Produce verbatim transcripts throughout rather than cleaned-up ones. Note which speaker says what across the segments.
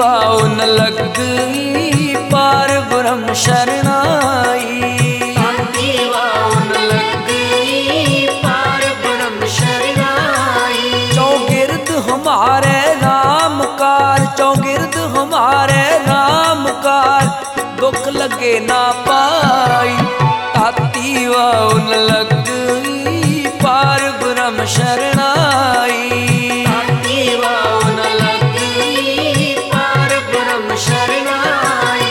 Speaker 1: वाउन लगी पार ब्रह्म शरणाई।
Speaker 2: ताती वाउन लगी पार ब्रह्म शरणाई।
Speaker 1: चौगिर्द हमारे राम कार, चौगिर्द हमारे राम कार, दुख लगे ना पाई। ताती वाउन लगी पार ब्रह्म शरणाई।
Speaker 2: ताती वाउन लगी पार ब्रह्म शरणाई।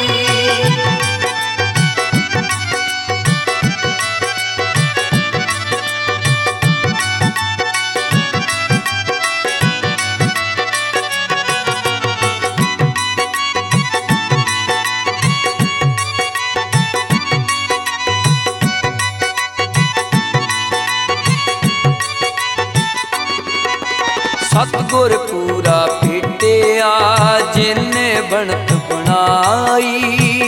Speaker 1: सतगुर पूरा भेटिया जिन्ने बनत बनाई।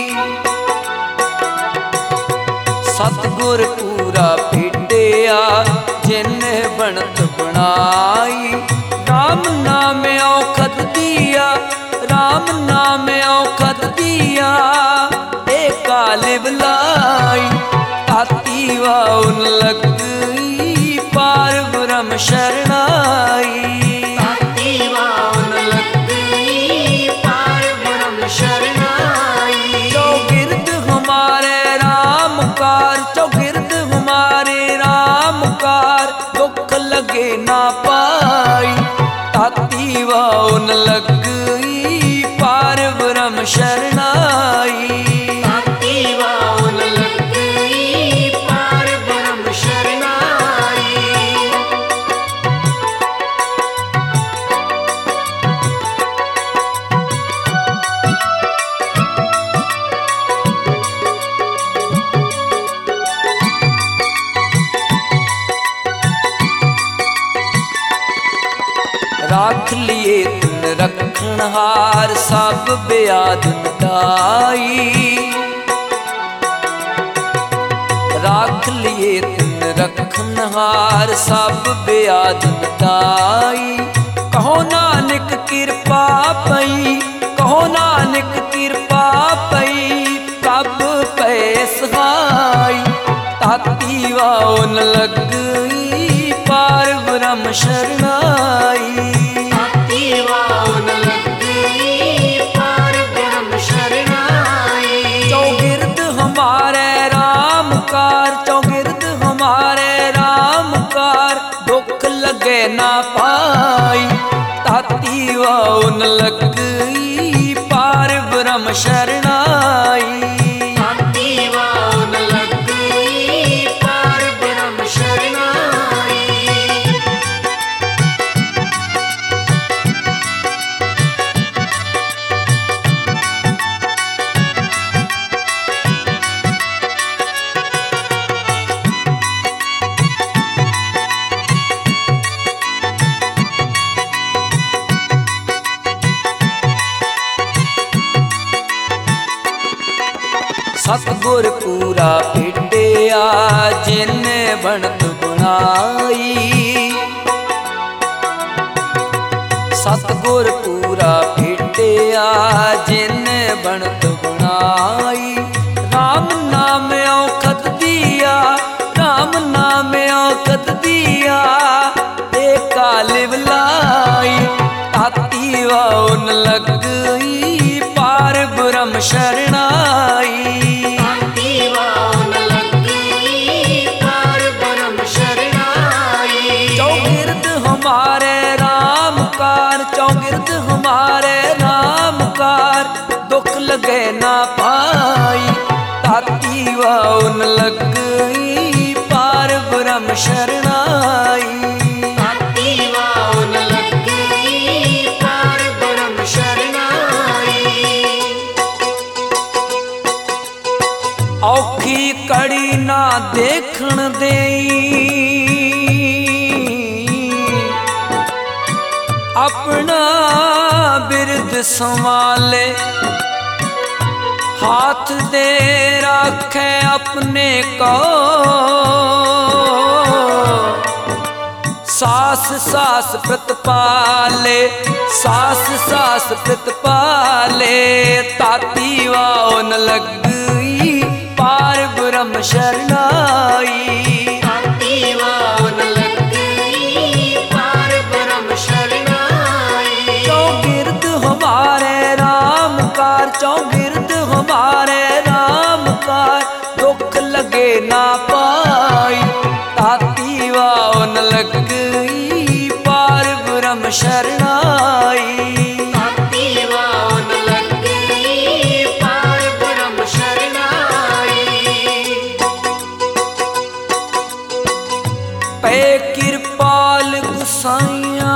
Speaker 1: सतगुर पूरा भेटिया जिन्ने बनत बनाई। राम नाम औखद दिया, राम नाम औखद दिया, एक कालिब लाई। ताती वाउन लगी पार ब्रह्म शरणाई। चौगिर्द हमारे राम कार, चौगिर्द हमारे राम कार, दुख लगे ना पाई। ताती वाउन लगी पार ब्रह्म शरणाई।
Speaker 2: ताती वाउन लगी पार ब्रह्म शरणाई।
Speaker 1: राख लिए तुन रखनहार, सब ब्याद मिटाई। राख लिए तुन रखनहार, सब ब्याद मिटाई। कहो नानक कृपा पई, कहो नानक कृपा पई, कब पै सहाई। ताती वाउन लगी पार ब्रह्म शरणाई।
Speaker 2: ताती वाउन लगी पार ब्रह्म शरणाई।
Speaker 1: चौगिर्द हमारे राम कार, चौगिर्द हमारे राम कार, दुख लगे ना पाई। ताती वाउन लगी पार ब्रह्म शरणाई।
Speaker 2: ताती वाउन लगी पार ब्रह्म शरणाई।
Speaker 1: सतगुर पूरा भेटिया जिन्ने बनत बनाई। सतगुर पूरा भेटिया जिन्ने बनत बनाई। राम नाम औखद दिया, राम नाम औखद दिया, एक कालिब लाई। ताती वाउन लगी पार ब्रह्म शरणाई।
Speaker 2: ताती वाउन लगी पार ब्रह्म शरणाई।
Speaker 1: चौगिर्द हमारे राम कार, चौगिर्द हमारे राम कार, दुख लगे ना पाई। ताती वाउन लगी पार ब्रह्म शरणाई।
Speaker 2: ताती वाउन लगी पार ब्रह्म शरणाई।
Speaker 1: औखी कड़ी ना देखण देई, अपना बिरद संभाले। हाथ दे रखे अपने को, सास सास प्रतिपाले, सास सास प्रतिपाले, ताती वाओ न लगी पार ब्रह्म शरणाई।
Speaker 2: ताती वाओ न लगी पार ब्रह्म शरणाई।
Speaker 1: चौगिर्द हमारे राम कार, चौगिर्द हमारे राम कार, दुख लगे ना पाई। ताती वाओ न लगी पार ब्रह्म शरणाई।
Speaker 2: ताती वाओ न लगी पार ब्रह्म शरणाई।
Speaker 1: पै कृपाल गुसाइया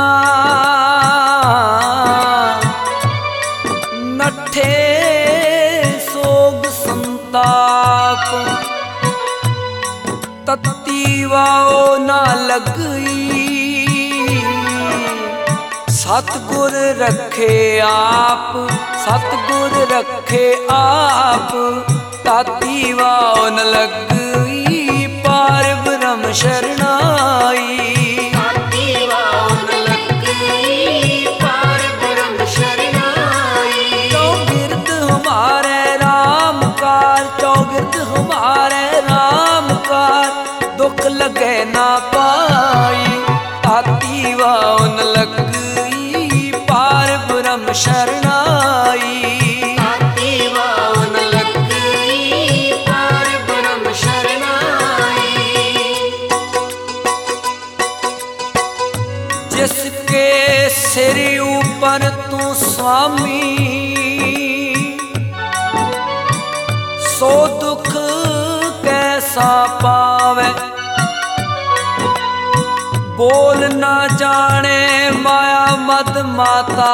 Speaker 1: नठे सोग संताप, तत्ती वाओ ना लगई सतगुर रखे आप, सतगुर रखे आप। ताती वाओ न लगई पार ब्रह्म शरणाई।
Speaker 2: ताती वाओ न लगी पार ब्रह्म शरणाई।
Speaker 1: चौगिर्द हमारे राम कार, चौगिर्द हमारे राम कार, दुख लगे ना पाई। ताती वाओ न लगी पार ब्रह्म शरणाई।
Speaker 2: ताती वाओ न लगी पार ब्रह्म शरणाई।
Speaker 1: जिसके सिर ऊपर तू स्वामी, सो दुख कैसा पावे। बोल ना जाने माया मद माता,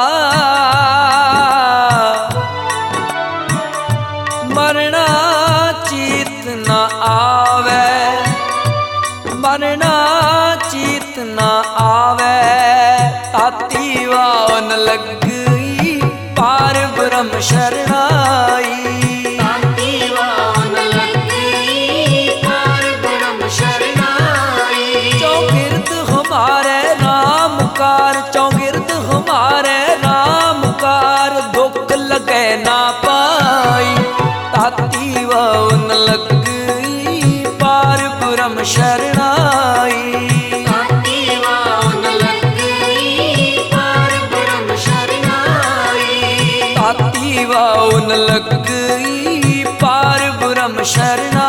Speaker 1: मरना चीत न आवे, मरना चीत न आवे। ताती वाओ न लगी पार ब्रह्म शरणाई।
Speaker 2: ताती वाओ न लगी पार ब्रह्म शरणाई।
Speaker 1: चौगिर्द हमारे राम कार, चौगिर्द हमारे राम कार, दुख लगे ना पाई। ताती वाओ न लगी पार ब्रह्म शरणाई।
Speaker 2: ताती वाओ न लगी पार ब्रह्म शरणाई।
Speaker 1: ताती वाओ न लगी पार ब्रह्म शरणाई।